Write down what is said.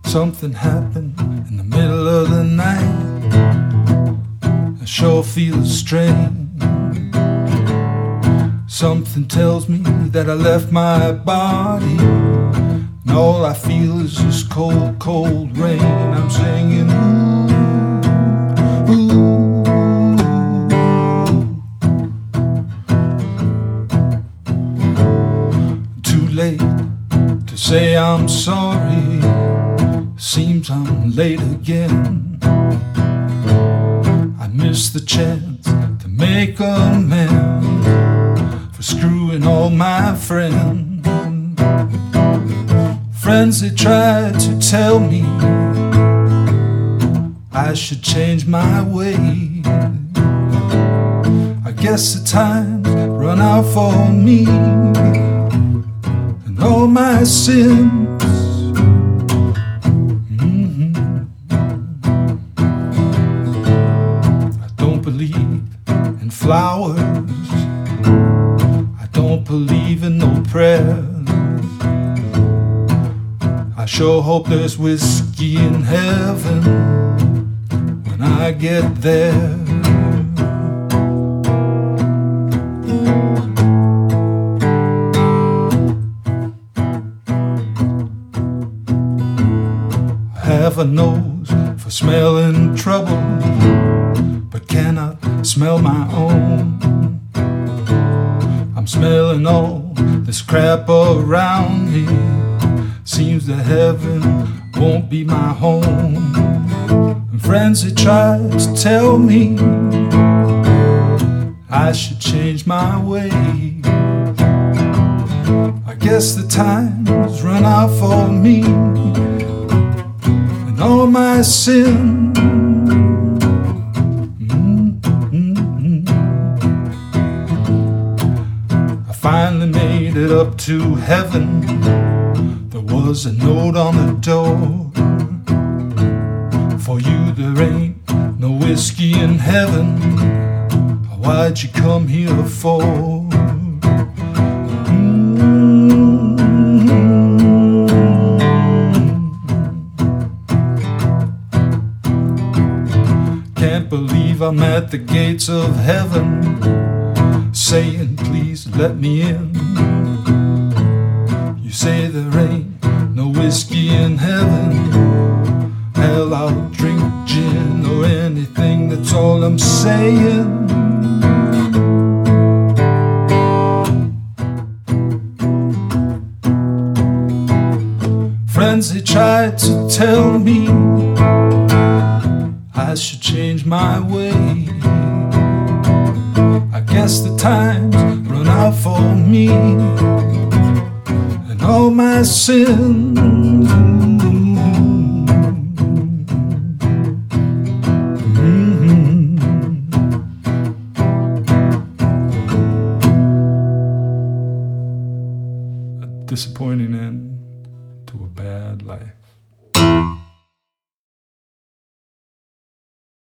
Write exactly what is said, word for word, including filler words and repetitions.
Something happened in the middle of the night. I sure feel strange. Something tells me that I left my body, and all I feel is this cold, cold rain. I'm singing, ooh, ooh. Too late to say I'm sorry. Seems I'm late again. I missed the chance to make amends for screwing all my friends. Friends, they tried to tell me I should change my ways. I guess the time's run out for me and all my sins. Flowers, I don't believe in no prayers. I sure hope there's whiskey in heaven when I get there. I have a nose for smelling trouble, but cannot smell my own. I'm smelling all this crap around me. Seems that heaven won't be my home. And friends, they tried to tell me I should change my ways. I guess the time's run out for me and all my sins. Finally made it up to heaven. There was a note on the door. For you there ain't no whiskey in heaven. Why'd you come here for? Mm-hmm. Can't believe I'm at the gates of heaven, saying please let me in. You say there ain't no whiskey in heaven. Hell, I'll drink gin or anything, that's all I'm saying. Friends, they tried to tell me I should change my way. I guess the time's run out for me and all my sins. Mm-hmm. A disappointing end to a bad life.